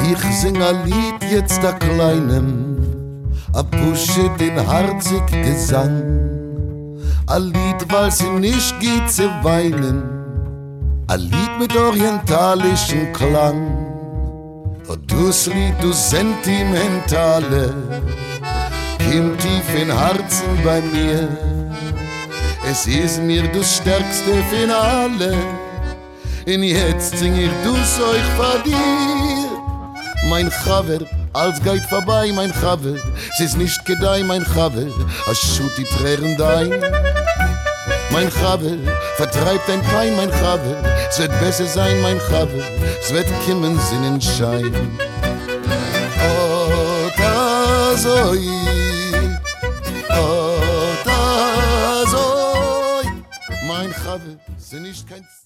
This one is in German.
Ich sing a Lied jetzt a kleinem, a pushe den harzig Gesang. A Lied, weil sie nicht geht zu weinen, a Lied mit orientalischem Klang. Und dus Lied, du Sentimentale, kommt tief in Herzen bei mir. Es ist mir das stärkste Finale, und jetzt sing ich dus euch vor dir. Mein Chaver, als geht vorbei, mein Chaver, es ist nicht gedei, mein Chaver, als schut die Tränen dein. Mein Chaver, vertreibt dein Pein, mein Chaver, es wird besser sein, mein Chaver, es wird kommen Sonnenschein. Oh, das oi, oh, das oi, mein Chaver, sind nicht kein